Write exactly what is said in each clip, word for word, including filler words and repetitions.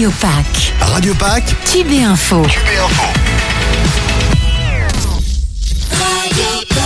Radio Pack. Radio Pack. Tube et Info. Tube et Info. Radio Pack.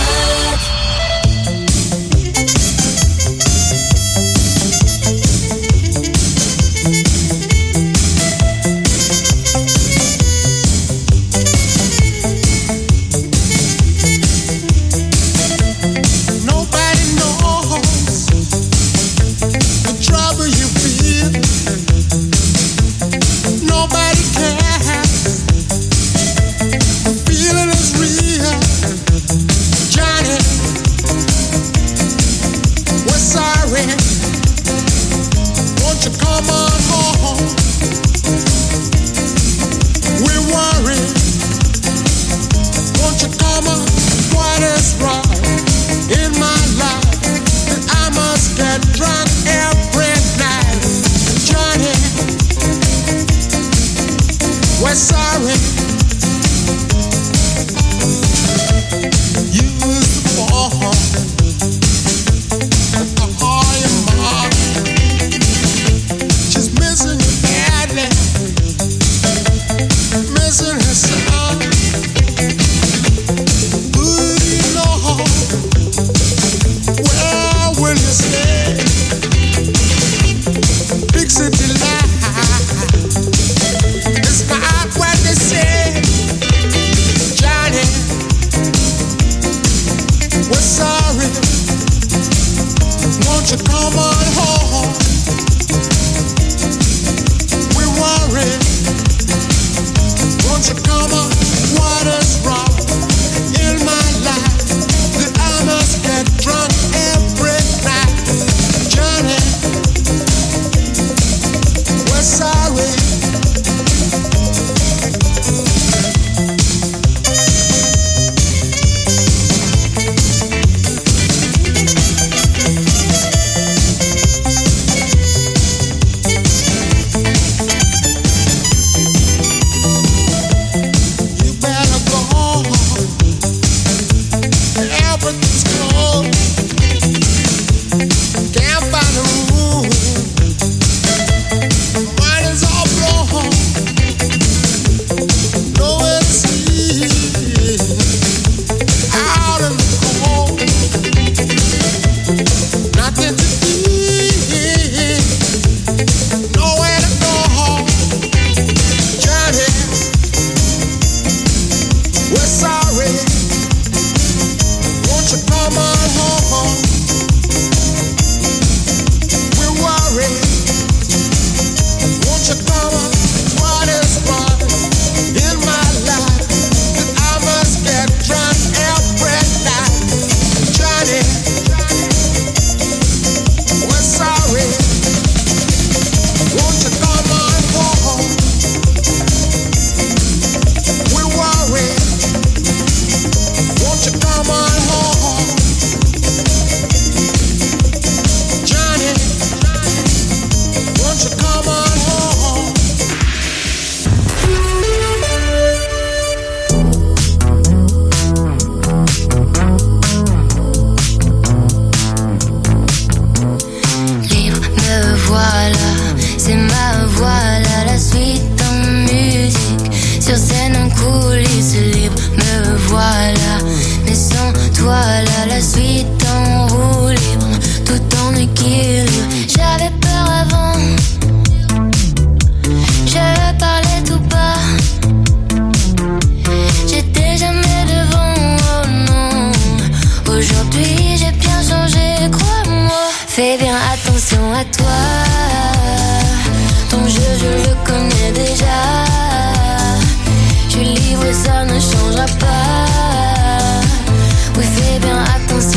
Ça ne changera pas. Oui, fais bien attention.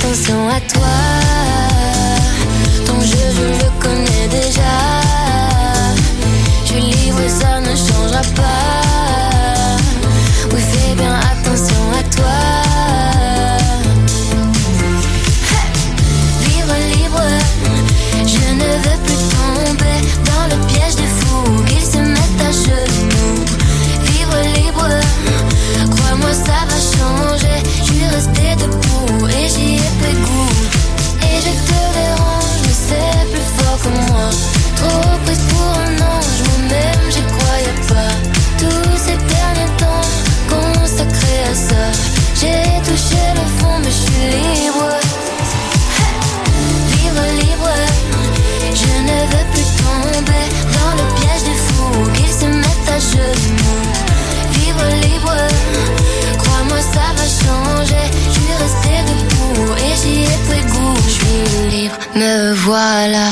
attention à toi. Ton jeu je le connais déjà. Je livre, ça ne changera pas. Oui, fais bien attention à toi. Hey! Vivre libre, je ne veux plus tomber dans le piège des fous, qu'ils se mettent à genoux. Vivre libre, crois-moi ça va changer. Je suis restée debout et j'y ai pris goût. Et je te dérange, mais c'est plus fort que moi. Trop prise pour un ange, moi-même j'y croyais pas. Tous ces derniers temps consacrés à ça, j'ai touché le fond mais je suis libre. Hey! Vivre libre, je ne veux plus tomber dans le piège des fous, qu'ils se mettent à genoux. Vivre libre, crois-moi ça va changer. Je suis restée debout et j'y ai pris goût. Je suis libre, me voilà.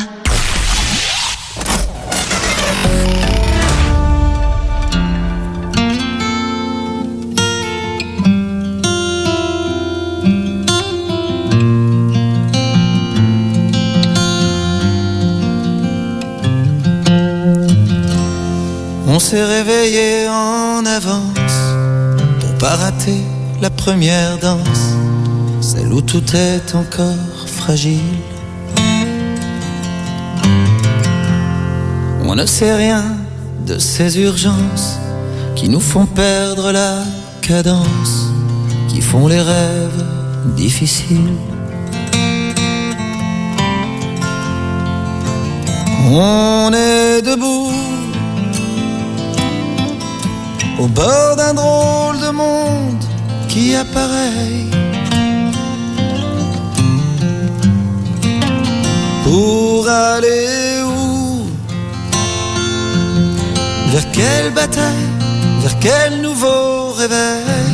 On s'est réveillé en avance pour pas rater la première danse, celle où tout est encore fragile. On ne sait rien de ces urgences qui nous font perdre la cadence, qui font les rêves difficiles. On est debout au bord d'un drôle de monde qui apparaît. Pour aller où? Vers quelle bataille? Vers quel nouveau réveil?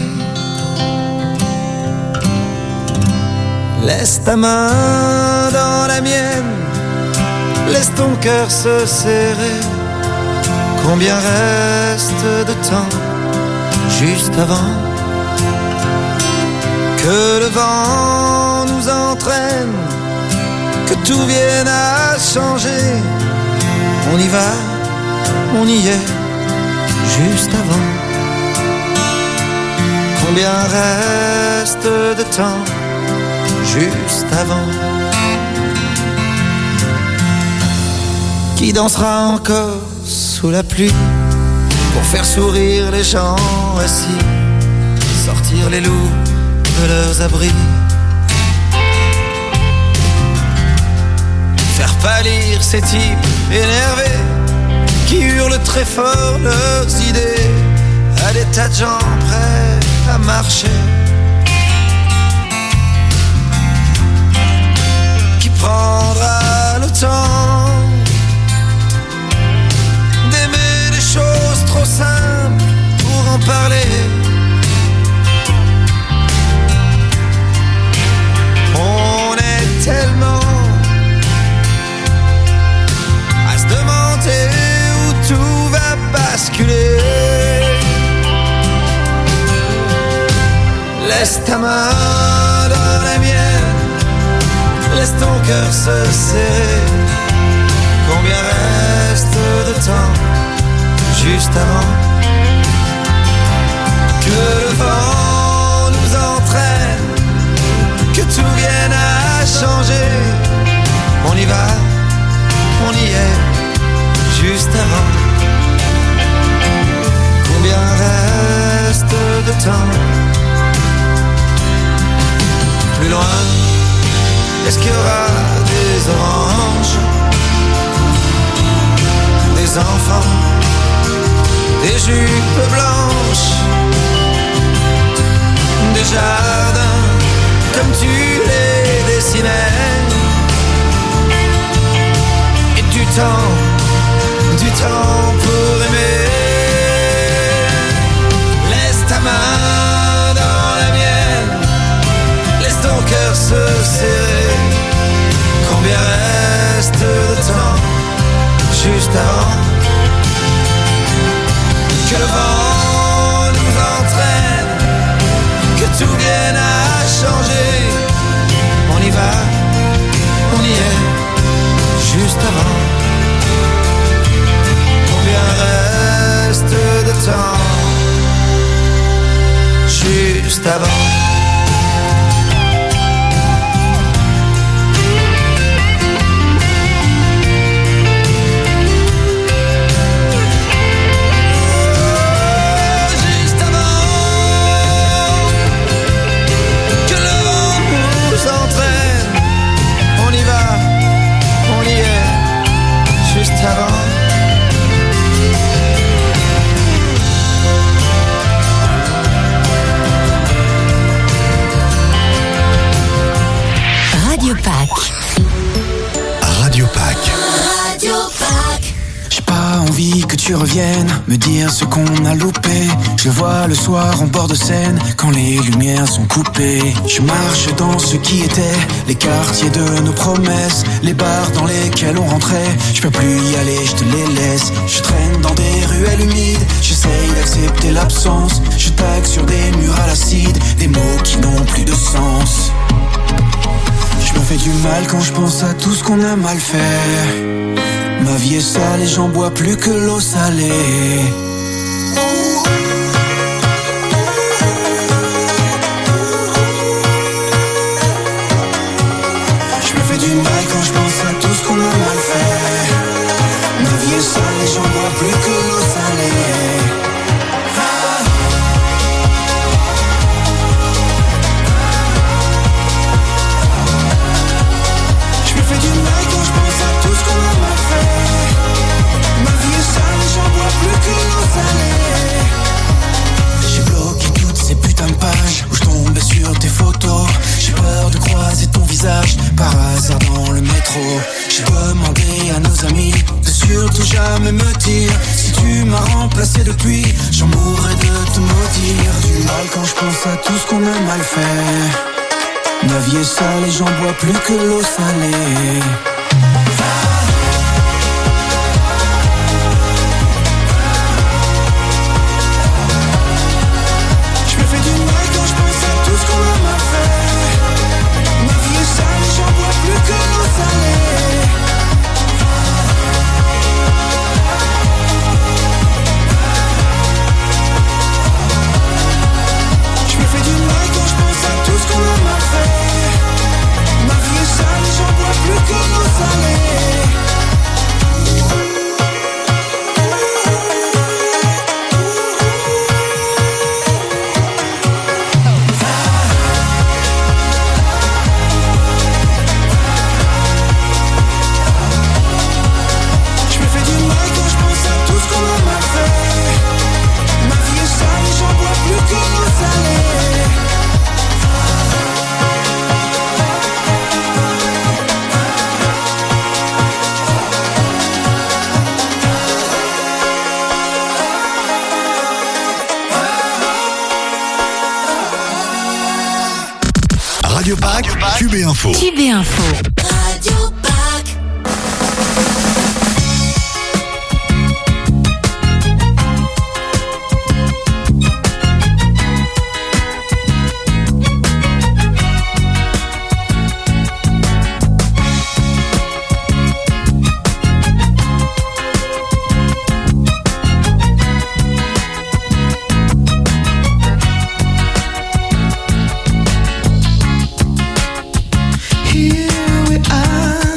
Laisse ta main dans la mienne, laisse ton cœur se serrer. Combien reste de temps juste avant que le vent nous entraîne, que tout vienne à changer? On y va, on y est, juste avant. Combien reste de temps juste avant? Qui dansera encore sous la pluie pour faire sourire les gens assis, sortir les loups de leurs abris, faire pâlir ces types énervés qui hurlent très fort leurs idées à des tas de gens prêts à marcher. Qui prendra le temps d'aimer les choses trop simples pour en parler? On est tellement à se demander où tout va basculer. Laisse ta main dans la mienne, laisse ton cœur se serrer. Combien reste de temps juste avant que le vent nous entraîne, que tout vienne à changer? On y va, on y est, juste avant. Combien reste de temps? Plus loin, est-ce qu'il y aura des oranges, des enfants, des jupes blanches, des jardins comme tu les dessinais, et du temps, du temps pour aimer? Laisse ta main dans la mienne, laisse ton cœur se serrer. Combien reste de temps juste avant que le vent nous entraîne, que tout vienne à changer? On envie que tu reviennes me dire ce qu'on a loupé. Je le vois le soir en bord de Seine quand les lumières sont coupées. Je marche dans ce qui était les quartiers de nos promesses, les bars dans lesquels on rentrait. Je peux plus y aller, je te les laisse. Je traîne dans des ruelles humides, j'essaye d'accepter l'absence. Je tague sur des murs à l'acide, des mots qui n'ont plus de sens. Je me fais du mal quand je pense à tout ce qu'on a mal fait. Ma vie est sale et j'en bois plus que l'eau salée. Je me fais du mal quand je pense à tout ce qu'on a mal fait. Ma vie est sale et j'en bois plus que l'eau salée. Je me fais du mal quand je pense à tout ce qu'on a mal fait. Ma vie est sale et j'en bois plus que l'eau salée. J'ai bloqué toutes ces putains de pages où je tombais sur tes photos. J'ai peur de croiser ton visage par hasard dans le métro. J'ai demandé à nos amis de surtout jamais me dire si tu m'as remplacé depuis. J'en mourrais de te maudire. Du mal quand je pense à tout ce qu'on a mal fait. Ma vie est sale et j'en bois plus que l'eau salée. Je me fais du mal quand je pense à tout ce qu'on a mal fait. Ma vie est sale et j'en bois plus que l'eau salée. Je me fais du mal quand je pense à tout ce qu'on a mal fait. Ma vie est sale et j'en bois plus que l'eau salée. Je me fais du mal quand je pense à tout ce qu'on a mal fait. Ma vie est sale et j'en bois plus que l'eau salée. Radio Pack, Q B Info. Q B Info. Radio Pack. Here we are.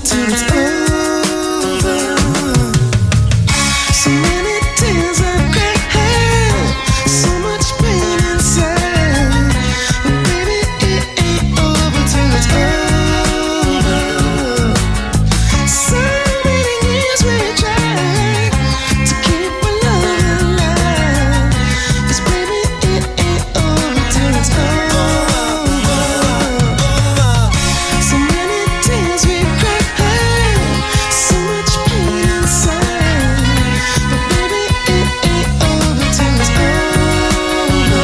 till it's over. So many tears I've cried, so much pain inside, but baby it ain't over till it's over. So many years we tried to keep our love alive, 'cause baby it ain't over till it's over. So many tears we cried, so much pain inside, but baby it ain't over till it's over.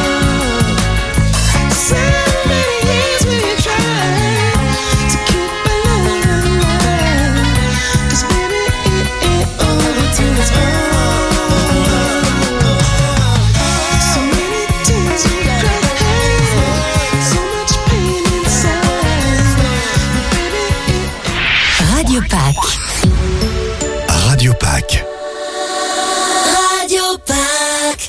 So many years we tried to keep our love alive, 'cause baby it ain't over till it's over. So many tears we cried, so much pain inside, but baby it Radio Pack. Radio Pack. Radio Pack.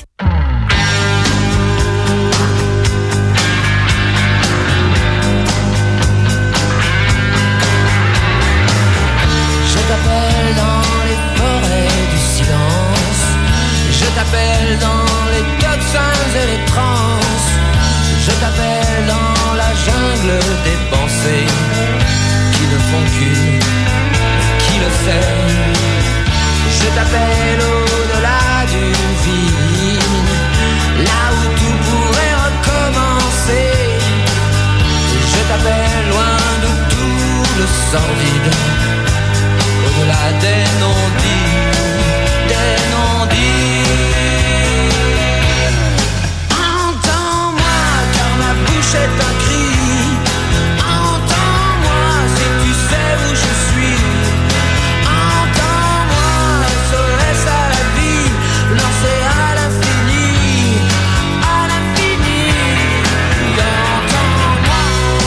Je t'appelle dans les forêts du silence, je t'appelle dans les toxins et les trans, je t'appelle dans la jungle des pensées qui ne font qu'une, qui le sait. Je t'appelle au-delà du vide, là où tout pourrait recommencer. Je t'appelle loin de tout le sordide, au-delà des non-dits, des non-dits. Entends-moi car ma bouche est un cri. Entends-moi si tu sais où je suis. Entends-moi, S O S à la vie, lancé à l'infini, à l'infini. Entends-moi.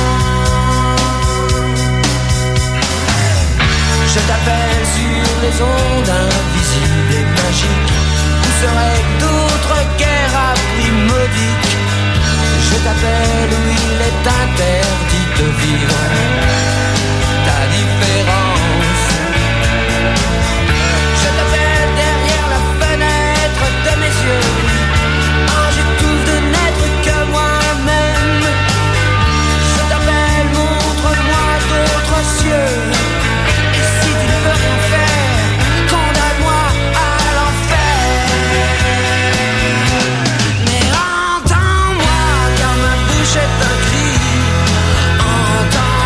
Je t'appelle sur les ondes invisibles et magiques, où seraient d'autres guerres à prix modique. Je t'appelle où il est interdit de vivre ta différence. Je t'appelle derrière la fenêtre de mes yeux. Oh, j'étouffe de n'être que moi-même. Je t'appelle, montre-moi d'autres cieux. Et si tu ne peux rien faire, condamne-moi à l'enfer. Mais entends-moi car ma bouche est un cri. Entends-moi.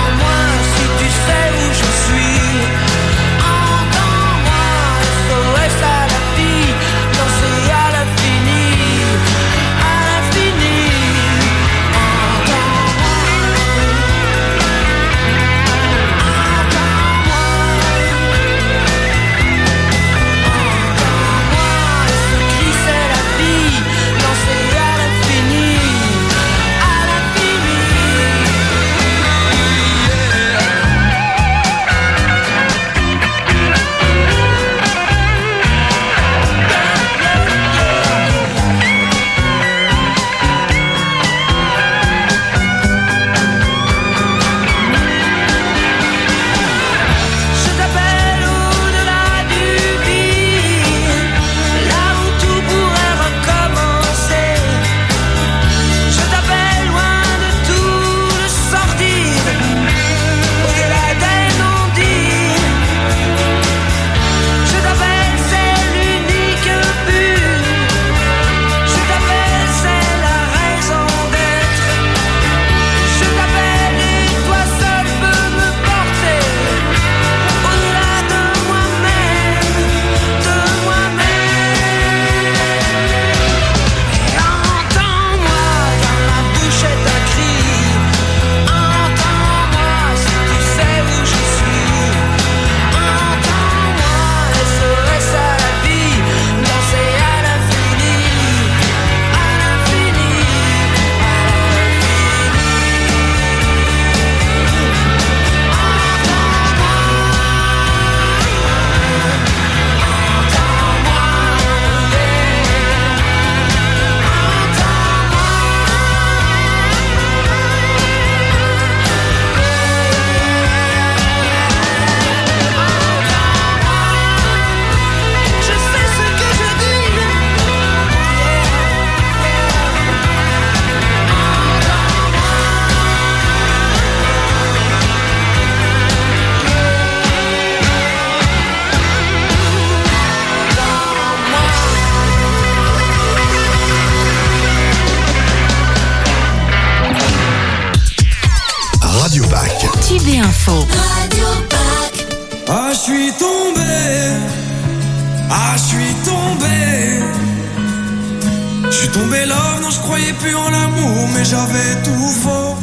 Tube et Info. Radio Pack. Ah, je suis tombé. Ah, je suis tombé. Je suis tombé là, non, je croyais plus en l'amour, mais j'avais tout faux.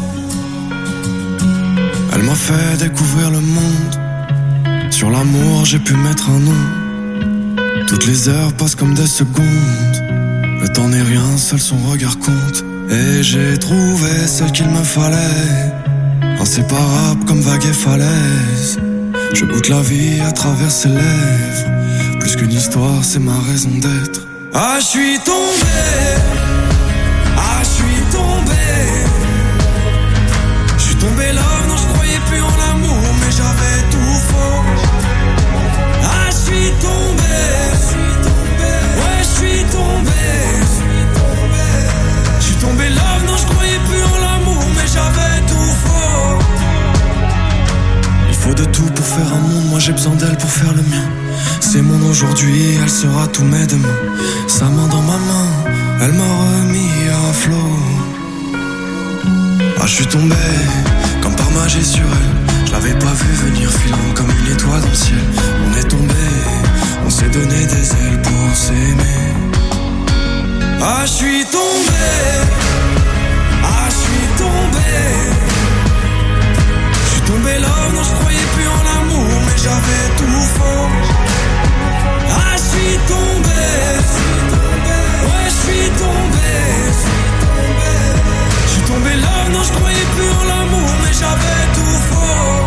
Elle m'a fait découvrir le monde. Sur l'amour, j'ai pu mettre un nom. Toutes les heures passent comme des secondes. Le temps n'est rien, seul son regard compte. Et j'ai trouvé celle qu'il me fallait. Inséparable comme vague et falaise. Je goûte la vie à travers ses lèvres. Plus qu'une histoire, c'est ma raison d'être. Ah, je suis tombé. Ah, je suis tombé. Je suis tombé là, non, je croyais plus en l'amour, mais j'avais tout faux. Ah, je suis tombé. Ouais, je suis tombé. Je suis tombé là, non, je croyais plus en l'amour, mais j'avais tout faux. Il faut de tout pour faire un monde, moi j'ai besoin d'elle pour faire le mien. C'est mon aujourd'hui, elle sera tous mes demain. Sa main dans ma main, elle m'a remis à flot. Ah, je suis tombé, comme par magie sur elle. Je l'avais pas vu venir, filant comme une étoile dans le ciel. On est tombé, on s'est donné des ailes pour s'aimer. Ah, je suis tombé. Ah, je suis tombé. Je suis tombé là, non, je croyais plus en l'amour, mais j'avais tout faux. Ah, je suis tombé. Ouais, je suis tombé. Je suis tombé là, non, je croyais plus en l'amour, mais j'avais tout faux.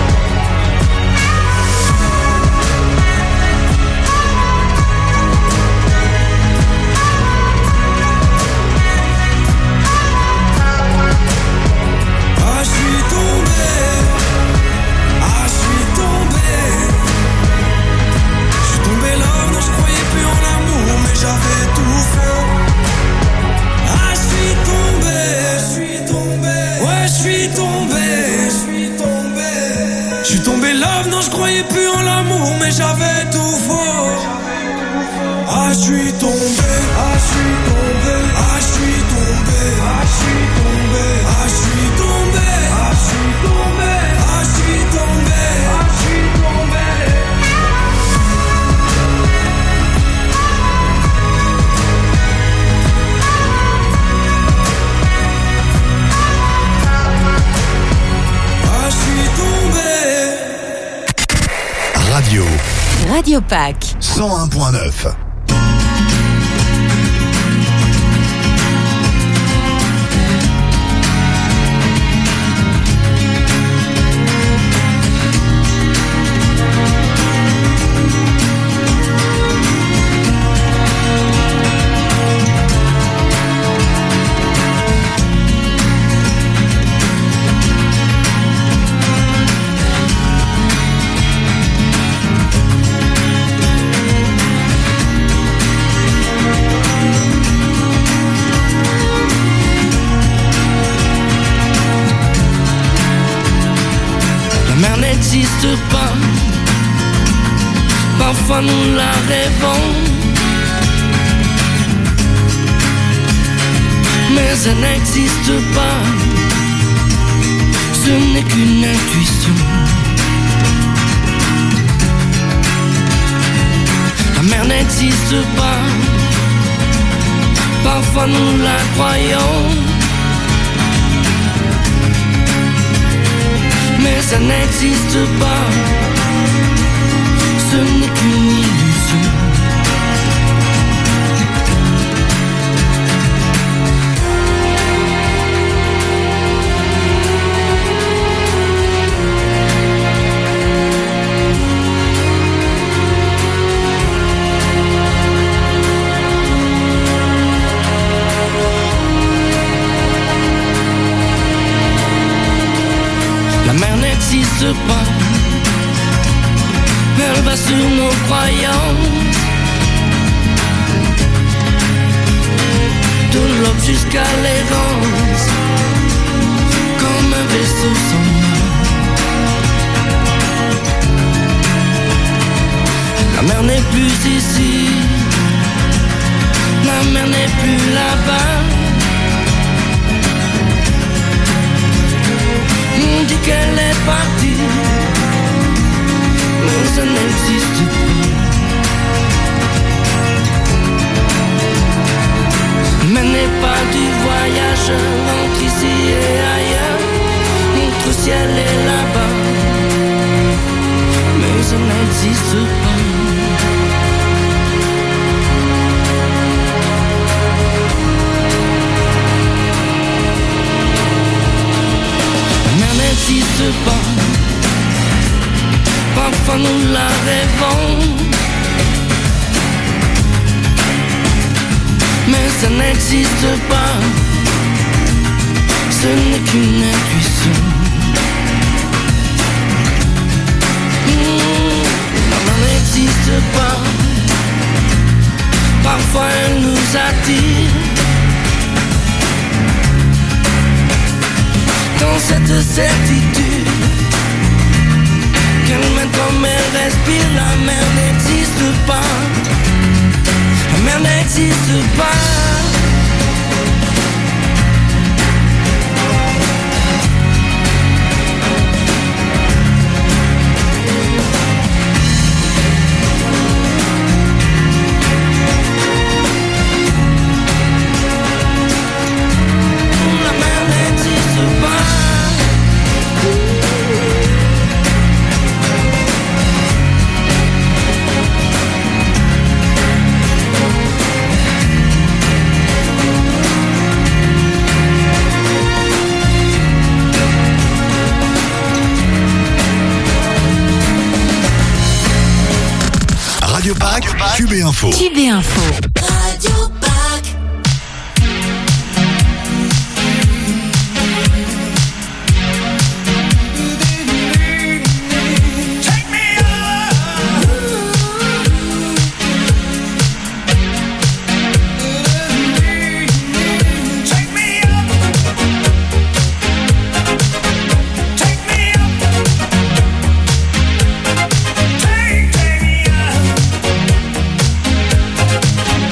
Ah, je suis tombé. Ah, je suis tombé. Je suis tombé là, non, je croyais plus en l'amour, mais j'avais tout faux. Ah, je suis tombé. Je suis tombé. Ouais, je suis tombé. Je suis tombé. Je suis tombé là, non, je croyais plus en l'amour, mais j'avais tout faux. Ah, je suis tombé. Ah, je suis tombé. Ah, je suis tombé. Ah, je suis tombé. Ah, je suis tombé. Ah, je suis tombé. Ah, je suis tombé. Ah, je suis tombé. Ah, je suis tombé. Radio Radio Pack. cent un point neuf. N'existe pas, parfois nous la rêvons, mais elle n'existe pas, ce n'est qu'une intuition. La mer n'existe pas, parfois nous la croyons, mais ça n'existe pas, ce n'est qu'une illusion. La mer n'existe pas, elle va sur nos croyances, de l'aube jusqu'à l'errance, comme un vaisseau sans mât. La mer n'est plus ici, la mer n'est plus là-bas. On dit qu'elle est ça n'existe pas. Mais n'est pas du voyageur entre ici et ailleurs, entre ciel et là-bas, mais ça n'existe pas. N'existe pas, parfois nous la rêvons, mais ça n'existe pas, ce n'est qu'une intuition. Mmh, elle n'existe pas, parfois elle nous attire. Dans cette certitude qu'elle met comme elle respire, la mer n'existe pas, la mer n'existe pas. Radio Pack, Q B Info. Q B Info. Radio Pack. Take me up.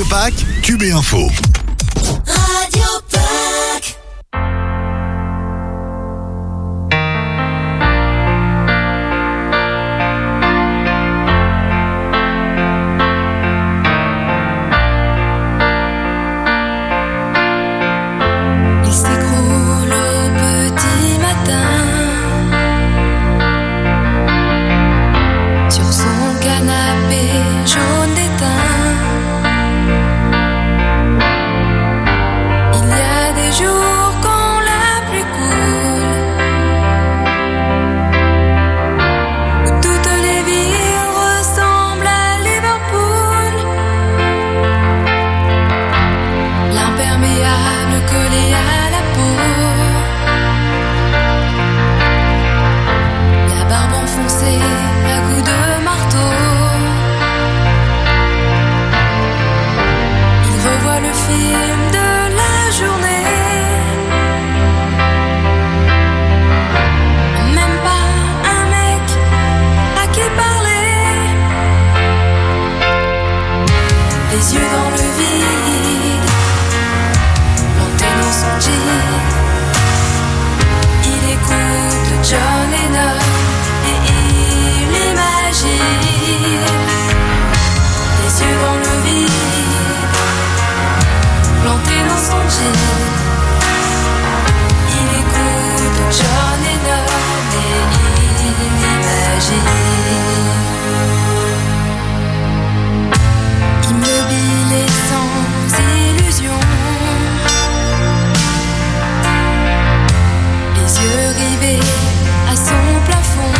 Radio Pâques, Q B Info. Radio Pâques. Il s'écroule au petit matin sur son canapé jaune d'étain. Il y a des jours quand la pluie coule, où toutes les villes ressemblent à Liverpool. L'imperméable collé à la peau, la barbe enfoncée à coups de marteau. Il revoit le film de la journée, même pas un mec à qui parler. Les yeux dans le vide, planté dans son jean, il écoute John Lennon et il imagine. Les yeux dans le vide, planté dans son jean, il écoute John Lennon et il imagine. Immobile et sans illusion, les yeux rivés à son plafond.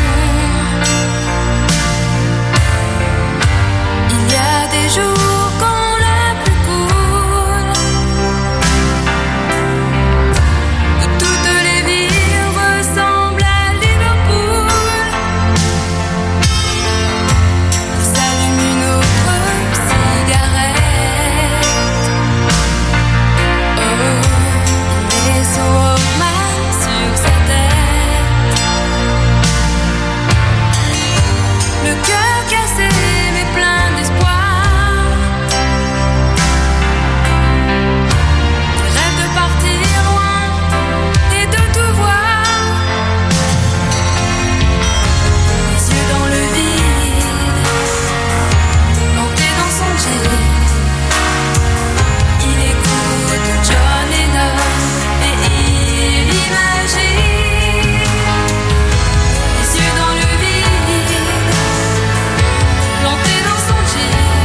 Il y a des jours quand la pluie coule, où toutes les villes ressemblent à Liverpool. Il s'allume une autre cigarette. Oh, il met son Walkman sur sa tête. Le cœur cassé mais plein d'espoir. Il rêve de partir loin et de tout voir. Les yeux dans le vide, planté dans son jean, il écoute John Lennon et il imagine. Les yeux dans le vide, planté dans son jean,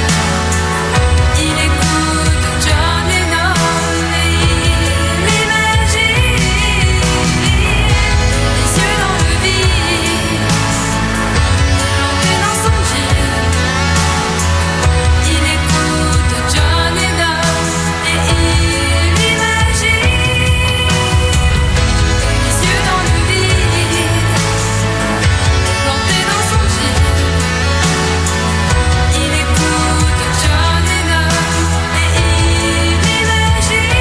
il écoute John Lennon et il imagine. Les yeux dans le vide, planté dans son jean, il écoute John Lennon et il imagine. Les yeux dans le vide, planté dans son jean, il écoute John Lennon et il imagine.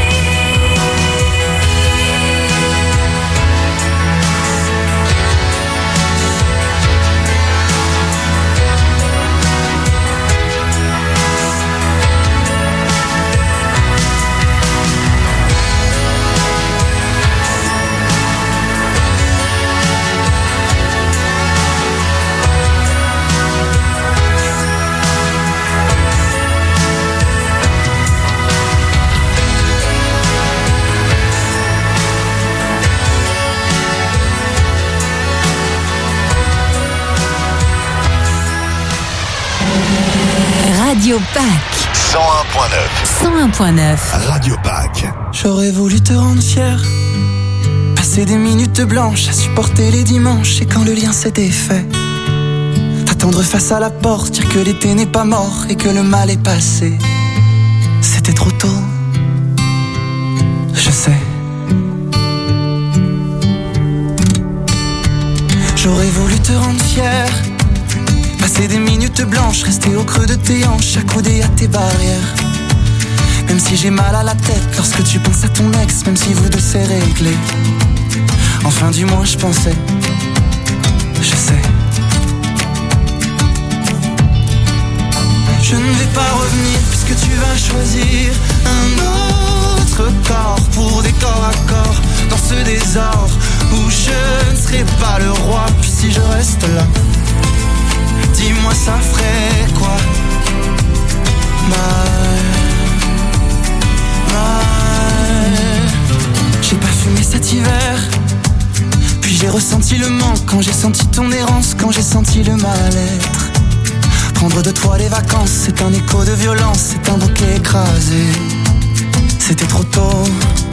Radio Pâques, cent un point neuf. cent un point neuf. Radio Pâques. J'aurais voulu te rendre fier, passer des minutes blanches à supporter les dimanches. Et quand le lien s'est défait, t'attendre face à la porte, dire que l'été n'est pas mort et que le mal est passé. C'était trop tôt, je sais. J'aurais voulu te rendre fier, passer des minutes blanches, rester au creux de tes hanches, accoudé à tes barrières. Même si j'ai mal à la tête lorsque tu penses à ton ex, même si vous deux c'est réglé. Enfin du moins je pensais, je sais. Je ne vais pas revenir puisque tu vas choisir un autre corps pour des corps à corps dans ce désordre où je ne serai pas le roi. Puis si je reste là, dis-moi ça ferait quoi? Mal, mal. J'ai pas fumé cet hiver, puis j'ai ressenti le manque quand j'ai senti ton errance, quand j'ai senti le mal-être. Prendre de toi les vacances, c'est un écho de violence, c'est un bouquet écrasé. C'était trop tôt,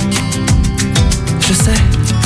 je sais.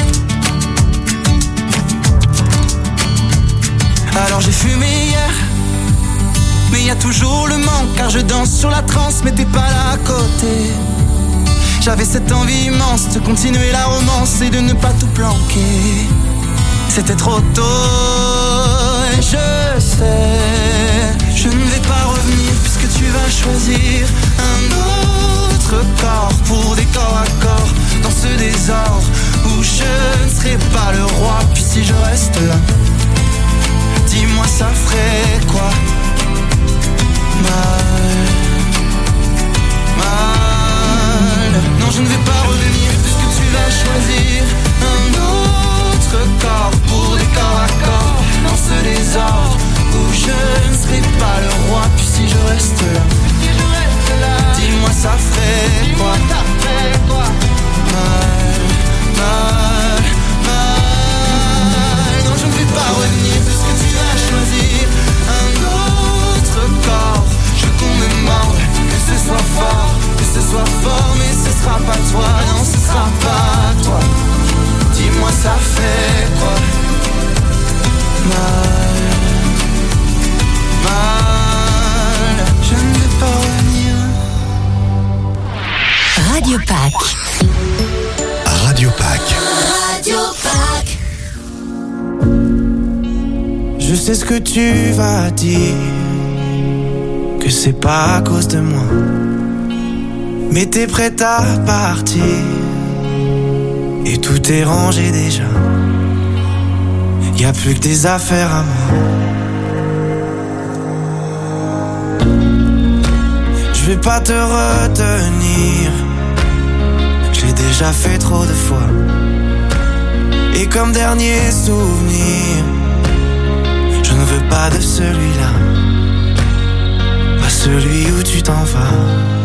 Alors j'ai fumé hier, mais y a toujours le manque, car je danse sur la transe, mais t'es pas là à côté. J'avais cette envie immense de continuer la romance et de ne pas tout planquer. C'était trop tôt, et je sais, je ne vais pas revenir puisque tu vas choisir un autre corps pour des corps à corps dans ce désordre où je ne serai pas le roi. Puis si je reste là, dis-moi ça ferait quoi? Mal, mal. Non, je ne vais pas revenir puisque tu vas choisir un autre corps pour des corps à corps dans ce désordre où je ne serai pas le roi. Puis si je reste là, dis-moi ça ferait quoi? Mal, mal, mal. Non, je ne vais pas revenir puisque tu vas choisir un autre corps. Je veux qu'on me morde, que ce soit fort, que ce soit fort, mais ce sera pas toi, non, ce sera pas toi. Dis-moi ça fait quoi? Mal, mal. Je ne vais pas revenir. Radio Pack. Radio Pack. Radio Pack. Je sais ce que tu vas dire, que c'est pas à cause de moi, mais t'es prête à partir et tout est rangé déjà. Y'a plus que des affaires à moi. Je vais pas te retenir, j'ai déjà fait trop de fois. Et comme dernier souvenir, je ne veux pas de celui-là, pas celui où tu t'en vas.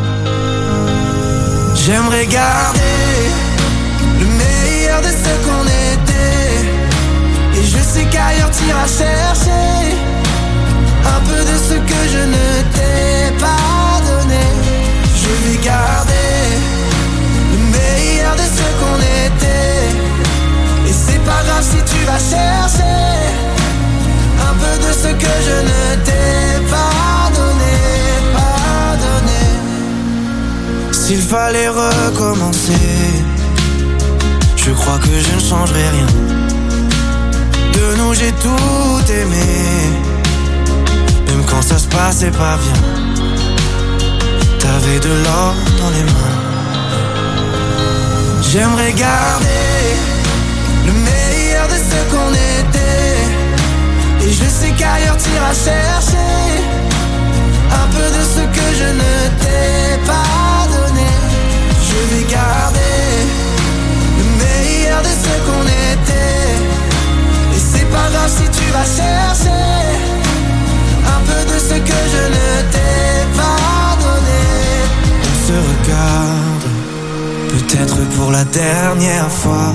J'aimerais garder le meilleur de ce qu'on était, et je sais qu'ailleurs t'iras chercher un peu de ce que je ne t'ai pas donné. Je vais garder le meilleur de ce qu'on était, et c'est pas grave si tu vas chercher un peu de ce que je ne t'ai pas donné, pas donné. S'il fallait recommencer, je crois que je ne changerai rien. De nous j'ai tout aimé, même quand ça se passait pas bien. T'avais de l'or dans les mains. J'aimerais garder le meilleur de ce qu'on était, et je sais qu'ailleurs t'iras chercher un peu de ce que je ne t'ai pas donné. Je vais garder le meilleur de ce qu'on était, et c'est pas grave si tu vas chercher un peu de ce que je ne t'ai pas donné. On se regarde, peut-être pour la dernière fois,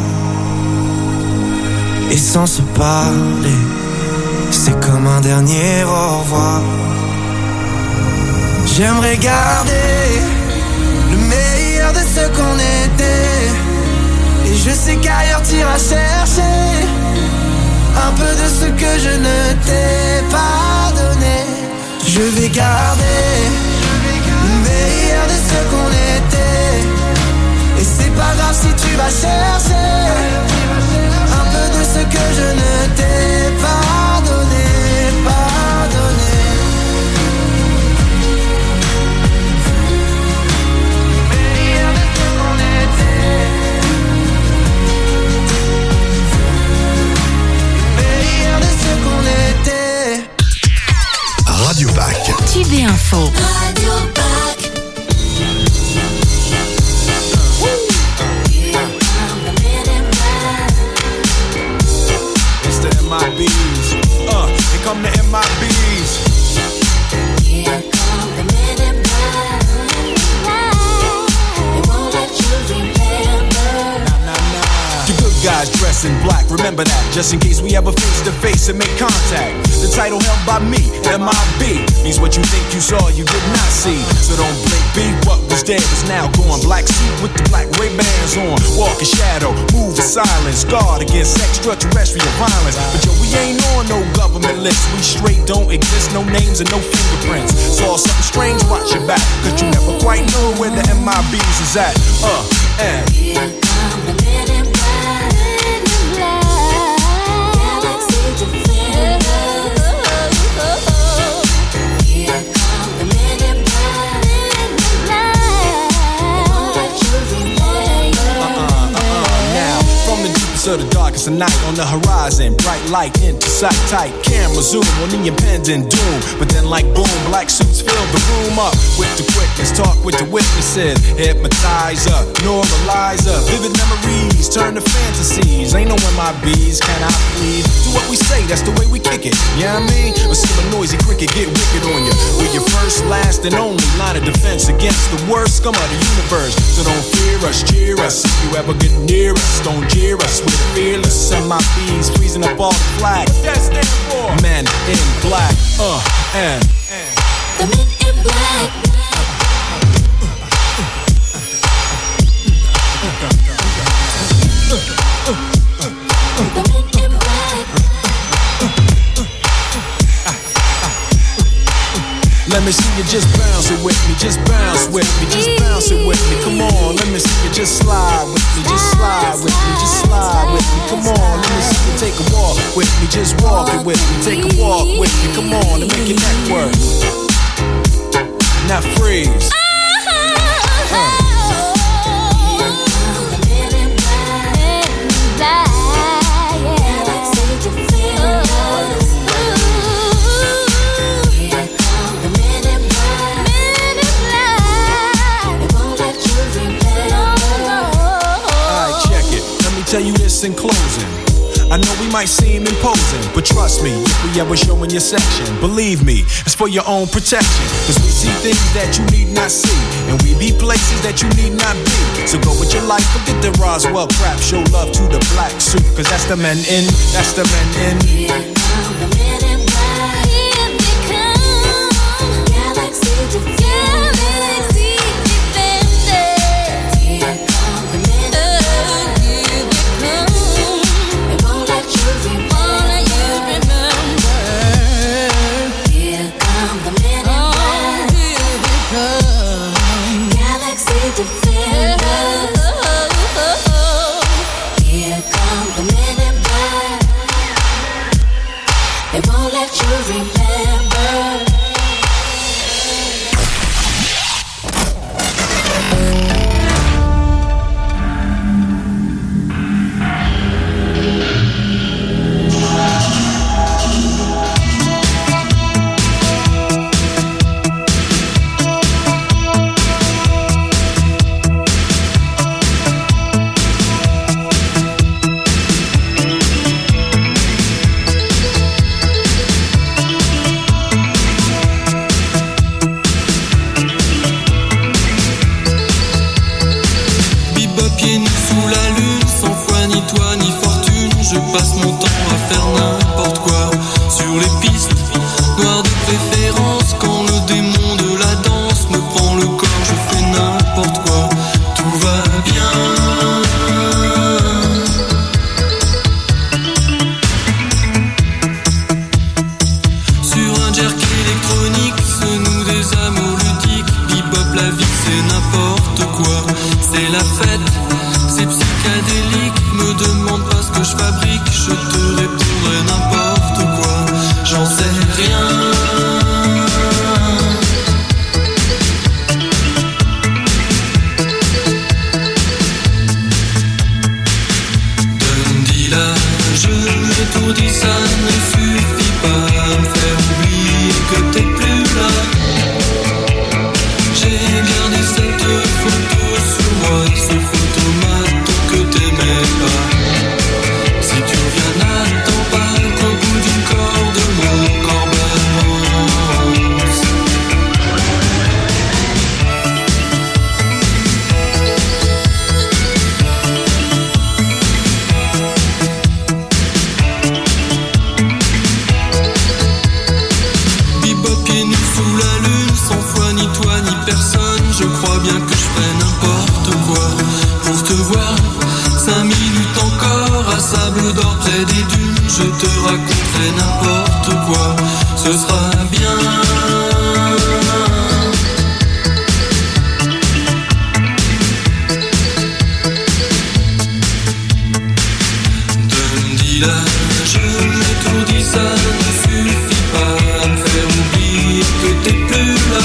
et sans se parler, c'est comme un dernier au revoir. J'aimerais garder le meilleur de ce qu'on était, et je sais qu'ailleurs t'iras chercher un peu de ce que je ne t'ai pas donné. Je vais garder le meilleur de ce qu'on était, et c'est pas grave si tu vas chercher un peu de ce que je ne t'ai pas donné, pas donné. Le meilleur de ce qu'on était, le meilleur de ce qu'on était. Radio Pack. Tube et Info. dress in black, remember that, just in case we ever face to face and make contact. The title held by me, M I B, means what you think you saw, you did not see. So don't blink, be what was dead is now gone. Black suit with the black Ray-Bans on, walk in shadow, move in silence, guard against extraterrestrial violence. But yo, we ain't on no government list, we straight don't exist, no names and no fingerprints. Saw something strange, watch your back, cause you never quite know where the M I B's is at. Uh, and Here come the men in black, men in black, galaxy defenders. Here come the men in black, men in black, won't let you remember. Uh-uh, uh-uh, now, from the deepest of the darkest of night, on the horizon, bright light into sight, tight camera zoom on the impending doom. But then like boom, black suits fill the room up with the quickness, talk with the witnesses, hypnotizer, normalizer, vivid memories turn to fantasies. Ain't no M I Bs, can I please? Do what we say, that's the way we kick it, you know what I mean? Or see a noisy cricket get wicked on you. We're your first, last, and only line of defense against the worst scum of the universe. So don't fear us, cheer us, if you ever get near us, don't jeer us, we're fearless. M I Bs freezing up all the flag. What that stand for? Men in black, uh, and, and. The men in black. Let me see you just bounce it with me, just bounce with me, just bounce it with me, come on. Let me see you just slide with me, just slide with me, just slide with me, come on. Let me see you take a walk with me, just walk it with me, take a walk with me, come on, and make your neck work. Now freeze. Uh. Tell you this in closing, I know we might seem imposing, but trust me, if we ever show in your section, believe me, it's for your own protection. Cause we see things that you need not see, and we be places that you need not be. So go with your life, forget the Roswell crap, show love to the black suit, cause that's the men in, that's the men in. Here come the men in black, here they come, galaxy defenders. C'est la fête, c'est psychédélique. Me demande pas ce que je fabrique, je ni personne, je crois bien que je ferai n'importe quoi pour te voir. Cinq minutes encore à Sable d'Or près des dunes, je te raconterai n'importe quoi, ce sera bien. Je m'étourdis, ça ne suffit pas à me faire oublier que t'es plus là.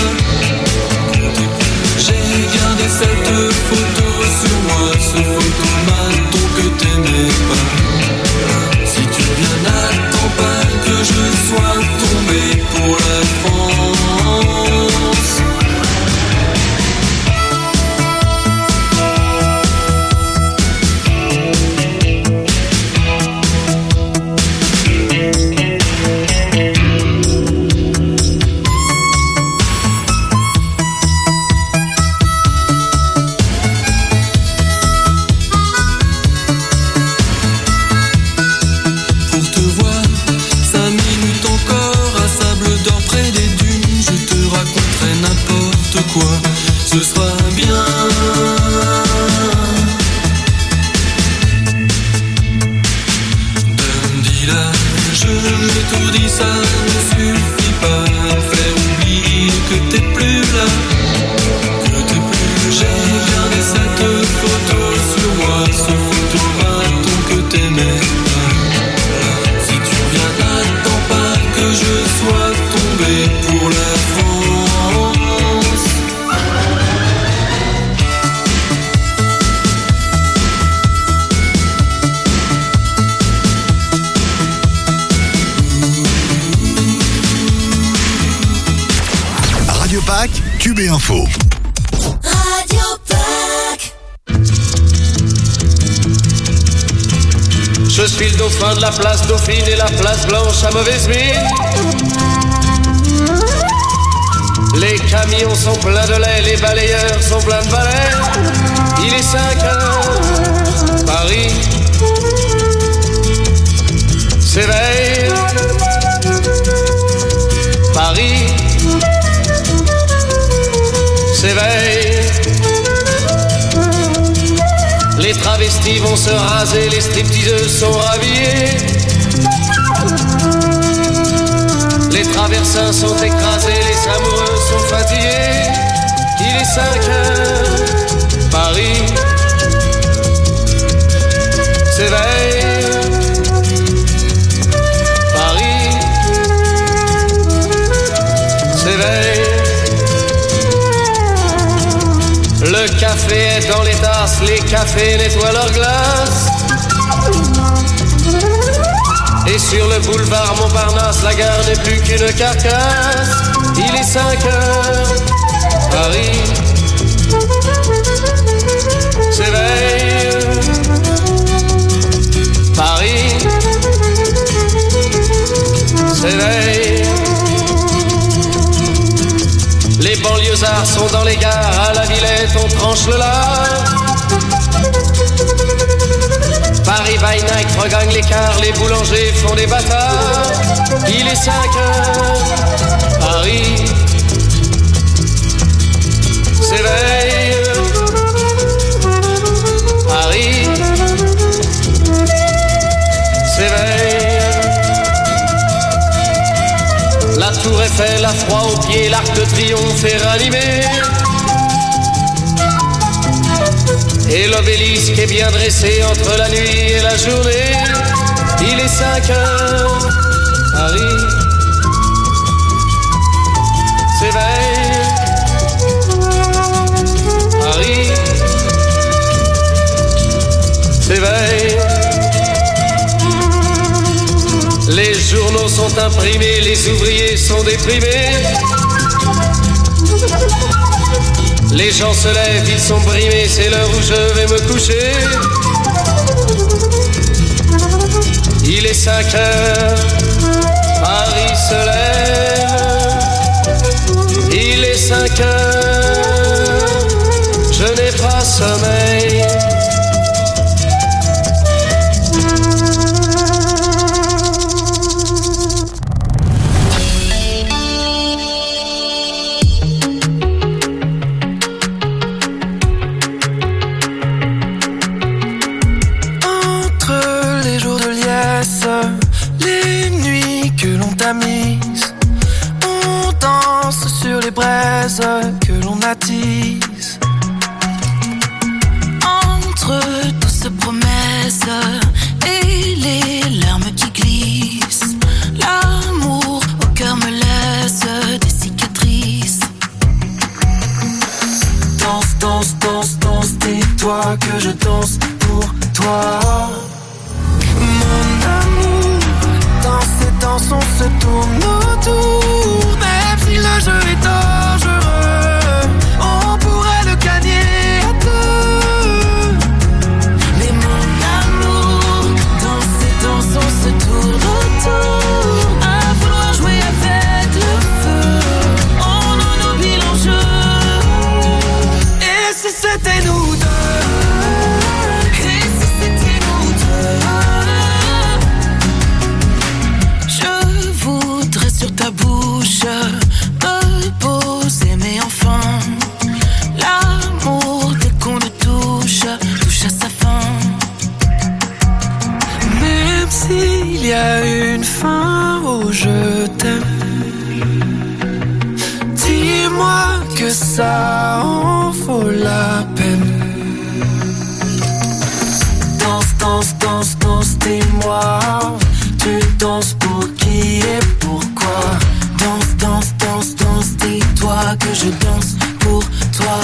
J'ai gardé cette photo sur moi, ce photomaton que t'aimais pas. Si tu reviens, n'attends pas que je sois tombé pour la France. Ce sera bien. Dundee-là, je m'étourdis, ça ne suffit pas à me faire oublier que t'es plus là, que t'es plus là. J'ai gardé cette photo sur moi, ce photomaton que t'aimais pas. Si tu reviens, n'attends pas que je sois tombé pour la France. Radio Pack, Cube et Info. Radio Pack. Je suis le dauphin de la place Dauphine et la place Blanche à mauvaise mine. Les camions sont pleins de lait, les balayeurs sont pleins de balais. Il est cinq heures, Paris s'éveille. Paris s'éveille. Les travestis vont se raser, les stripteaseuses sont rhabillées. Les traversins sont écrasés, les amoureux sont fatigués. Il est cinq heures, Paris s'éveille. Paris s'éveille. Le café est dans les tasses, les cafés nettoient leurs glaces. Et sur le boulevard Montparnasse, la gare n'est plus qu'une carcasse. Il est cinq heures, Paris s'éveille. Paris s'éveille. Les banlieusards sont dans les gares, à la Villette on tranche le lard. Paris by night regagne l'écart, les boulangers font des bâtards. Il est cinq heures, Paris s'éveille. Paris s'éveille. La tour Eiffel a froid aux pieds, l'arc de triomphe est ranimé. Et l'obélisque est bien dressé entre la nuit et la journée. Il est cinq heures, Paris s'éveille. Paris s'éveille. Les journaux sont imprimés, les ouvriers sont déprimés. Les gens se lèvent, ils sont brimés, c'est l'heure où je vais me coucher. Il est cinq heures, Paris se lève. Il est cinq heures, je n'ai pas sommeil. baptise. Entre douces promesses et les larmes qui glissent, l'amour au cœur me laisse des cicatrices. Danse, danse, danse, danse, dis-toi que je danse pour toi. Mon amour, dans ces danses on se tourne autour. Même si le jeu est dangereux, on pourrait le gagner à deux. Mais mon amour, dans ces danses on se tourne autour. À vouloir jouer avec le feu, on en oublie l'enjeu. Et si c'était nous deux? Et si c'était nous deux? Je voudrais sur ta bouche me poser, mais enfin l'amour dès qu'on le touche touche à sa fin. Même s'il y a une fin au je t'aime, dis-moi que ça en vaut la peine. Danse, danse, danse, danse, dis-moi, tu danses pour qui et pourquoi? Danse, danse, danse, danse, dis-toi que je danse pour toi.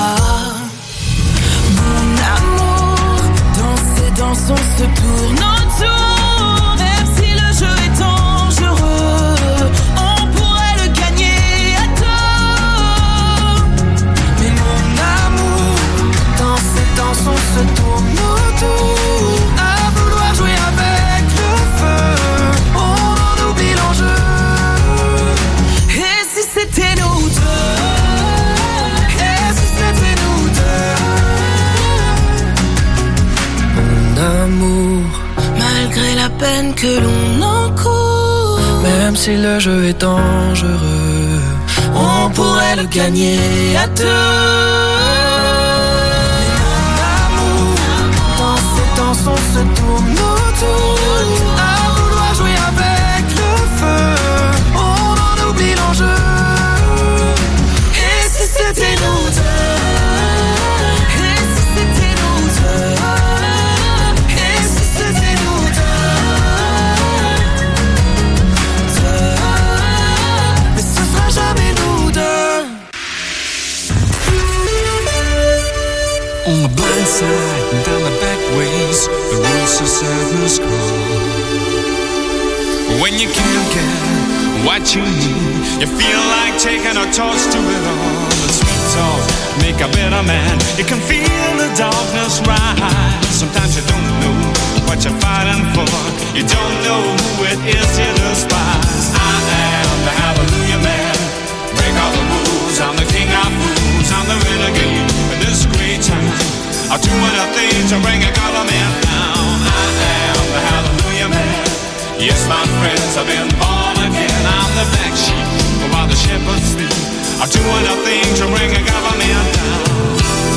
Mon amour, dans ces danses on se tourne autour. Même si le jeu est dangereux, on pourrait le gagner à deux. Mais mon amour, dans ces danses on se tourne autour. À vouloir jouer avec le feu, on en oublie l'enjeu. Et si c'était nous deux? Et si c'était nous deux? Mon amour, malgré la peine que l'on encourt, même si le jeu est dangereux, on pourrait le gagner à deux. Dans ces danses on se tourne autour. À vouloir jouer avec le feu, on en oublie l'enjeu. Et si c'était nous deux? Et si c'était nous deux? Et si c'était nous deux? Deux. Mais ce sera jamais nous deux. On the blind side and down the back ways, the roads to sadness crawl. When you can't get what you need, you feel like taking a toast to it all. The sweet talk make a better man. You can feel the darkness rise. Sometimes you don't know what you're fighting for. You don't know who it is you despise. I am the hallelujah man. Break all the rules. I'm the king of fools. I'm the renegade in this great town. I'll do anything to bring a government down. I am the hallelujah man. Yes, my friends, I've been born again. I'm the black sheep while the shepherds sleep. I'll do anything to bring a government down.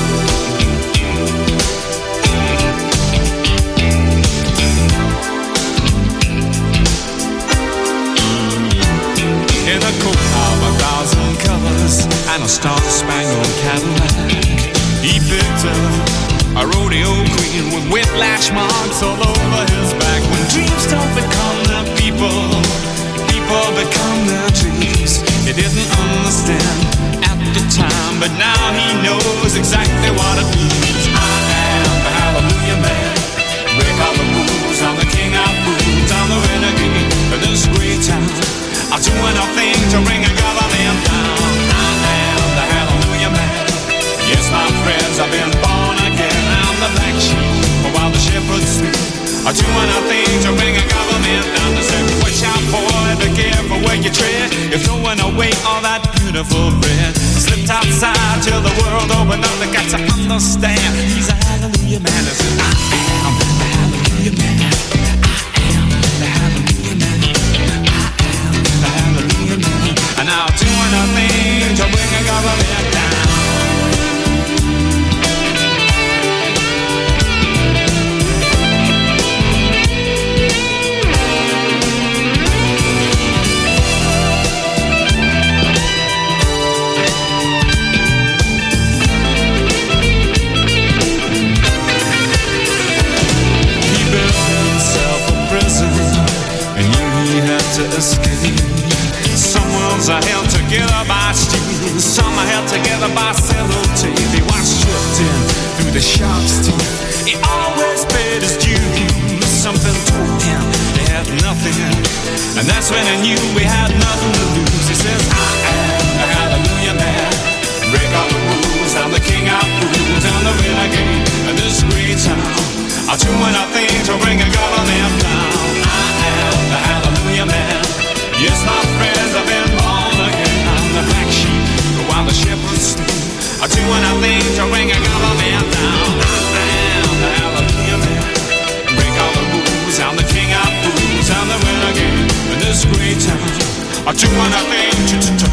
In a coat of a thousand colors and a star-spangled Cadillac, he picked up a rodeo queen with whiplash marks all over his back. When dreams don't become their people, people become their dreams. He didn't understand at the time, but now he knows exactly what it means. I am the hallelujah man. Break all the rules. I'm the king of fools. I'm the renegade in this great town. I'll do anything to bring a government down. I am the hallelujah man. Yes, my friends, I've been born again. I'm the black sheep while the shepherds sleep. I'll do anything to bring a government down. To say, watch out, boy, be careful where you tread. You're throwing away all that beautiful bread. Slipped outside till the world opened up. They got to understand he's a hallelujah man. I said, I am the hallelujah man. I am the hallelujah man. I am the hallelujah man. And I'll do anything to bring a government down. escape. Some worlds are held together by steel, some are held together by sellotape. He was stripped in through the sharp's teeth. He always paid his dues. Something told him he had nothing, and that's when he knew we had nothing to lose. He says, I am the hallelujah man. Break all the rules, I'm the king of fools, I'm the renegade in this great town. I'll do what I think to bring a government down. I am the hallelujah man. Yes, my friends, I've been born again. I'm the black sheep, while the shepherds sleep. I'll do what I think to bring a government down. I am the hallelujah man. Break all the rules, I'm the king of fools, I'm the renegade in this great town. I'll do what I think to, to, to